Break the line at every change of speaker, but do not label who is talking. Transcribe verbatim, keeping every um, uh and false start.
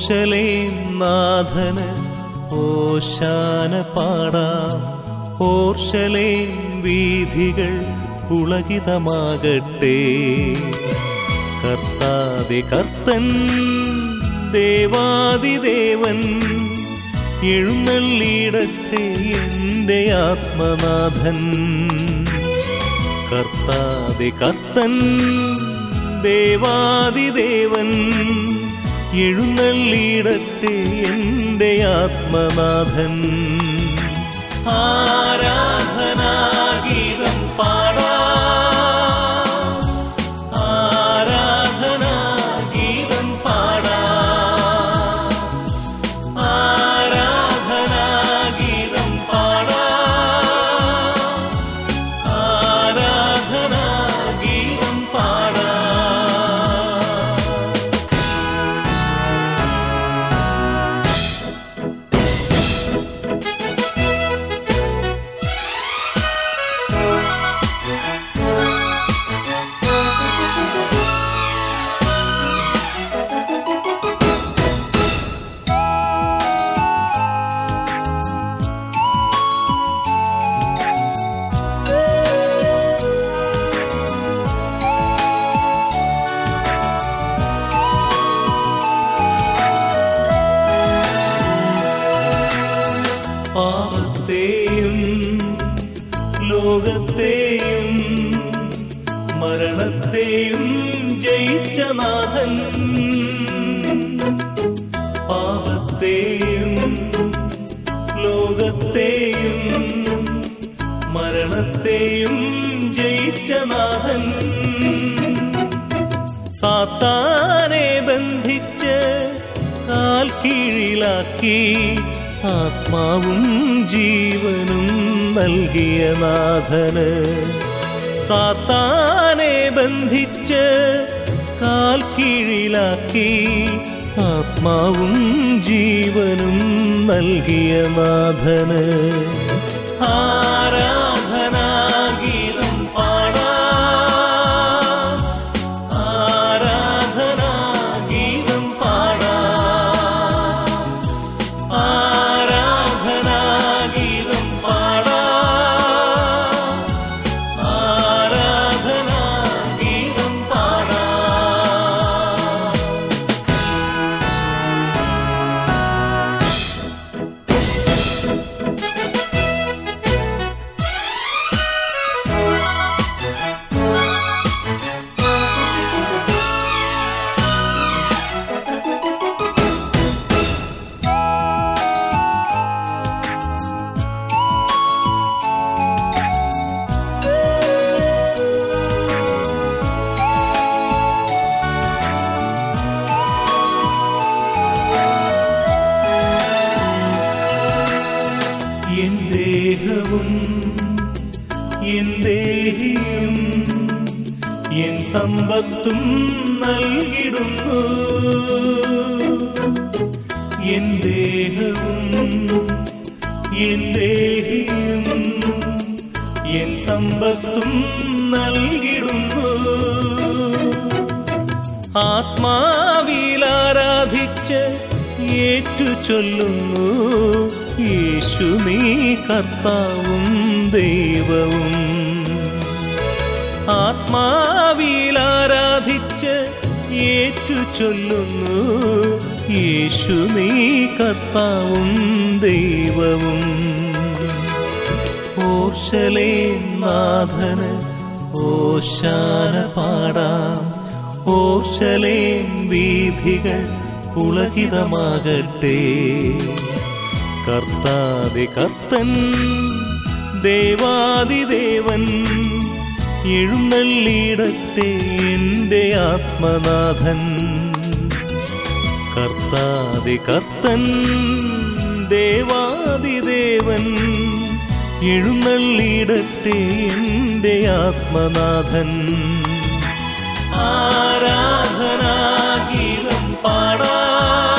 ഓർശലേം നാഥന് ഓശാന പാടാം. ഓർശലേം വീഥികൾ പുളകിതമാകട്ടെ. കർത്താദി കർത്തൻ ദേവാദിദേവൻ എഴുന്നള്ളിയിടട്ടെ എൻ്റെ ആത്മനാഥൻ. കർത്താദി കർത്തൻ ദേവാദിദേവൻ എഴുന്നള്ളിയിടട്ടെ എൻ്റെ ആത്മനാഥൻ. ആരാധനാഗീതം പാടാം, ആരാധനാഗീതം പാടാം, ആരാധനാഗീതം പാടാം, ആരാധനാഗീതം പാടാം. പാപത്തെയും ലോകത്തെയും മരണത്തെയും ജയിച്ച നാഥൻ. പാപത്തെയും ലോകത്തെയും മരണത്തെയും ജയിച്ച നാഥൻ. സാത്താനെ ബന്ധിച്ച് കാൽ കീഴിലാക്കി ആത്മാവും ജീവനും നൽകിയ നാഥന്. സാത്താനെ ബന്ധിച്ച് കാൽ കീഴിലാക്കി ആത്മാവും ജീവനും നൽകിയ നാഥന്. ആരാധനാഗീതം പാടാം, ആരാധനാഗീതം പാടാം, ആരാധനാഗീതം പാടാം, ആരാധനാഗീതം പാടാം. എൻ ദേഹവും എൻ ദേഹിയും എൻ സമ്പത്തും നൽകിടുന്നു. എൻ ദേഹവും എൻ ദേഹിയും എൻ സമ്പത്തും നൽകിടുന്നു. ആത്മാവിൽ ആരാധിച്ച് ഏറ്റു ചൊല്ലുന്നു, യേശു നീ കർത്താവും ദൈവവും. ആത്മാവിൽ ആരാധിച്ച് ഏറ്റു ചൊല്ലുന്നു, യേശു നീ കർത്താവും ദൈവവും. ഓർശലേം നാഥന് ഓശാന പാടാം. ഓർശലേം വീഥികൾ പുളകിതമാകട്ടെ. കർത്താദി കർത്തൻ ദേവാദിദേവൻ എഴുന്നള്ളിയിടട്ടെ എൻ്റെ ആത്മനാഥൻ. കർത്താദി കർത്തൻ ദേവാദിദേവൻ എഴുന്നള്ളിയിടട്ടെ എൻ്റെ ആത്മനാഥൻ. ആരാധനാഗീതം പാടാം,